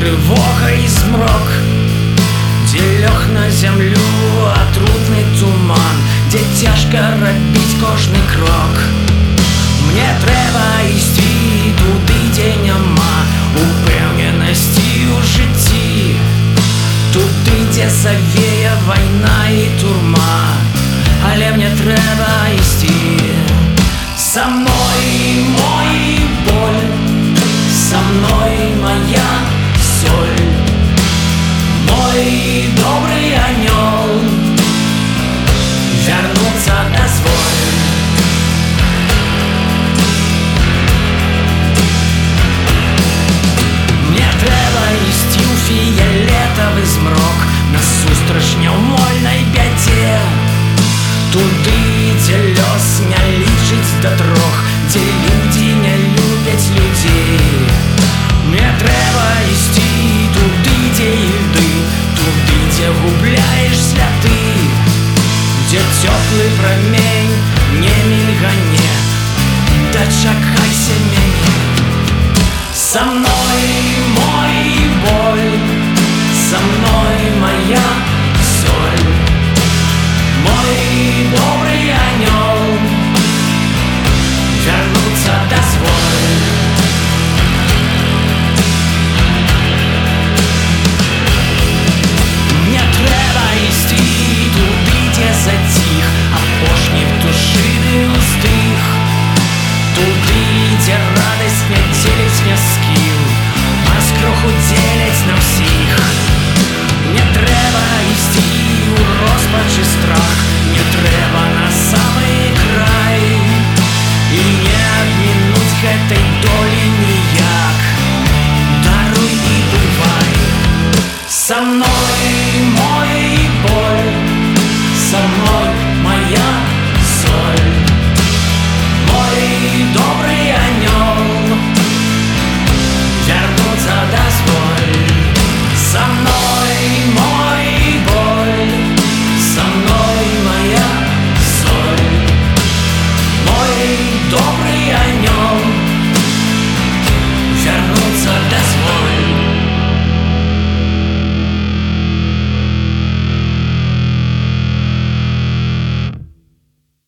тривога і змрок, де лёг на землю атрутний туман, де тяжко робить кожний крок. Мне треба йти туди, де нема упевненості у житті, туди, де завіє війна і турма, але мне треба йти. Со мной мой боль, со мной моя соль, мой добрый анёл, вернуться дозволь. Мне треба йти у фіолетовий змрок, насустрач няўмольнай бяде, туды, дзе лёс не лічыць да трох, дзе людзі не любяць людзей. Мне трэба ісці туды, дзе ільды, туды, дзе губляеш сляды, дзе цёплы прамень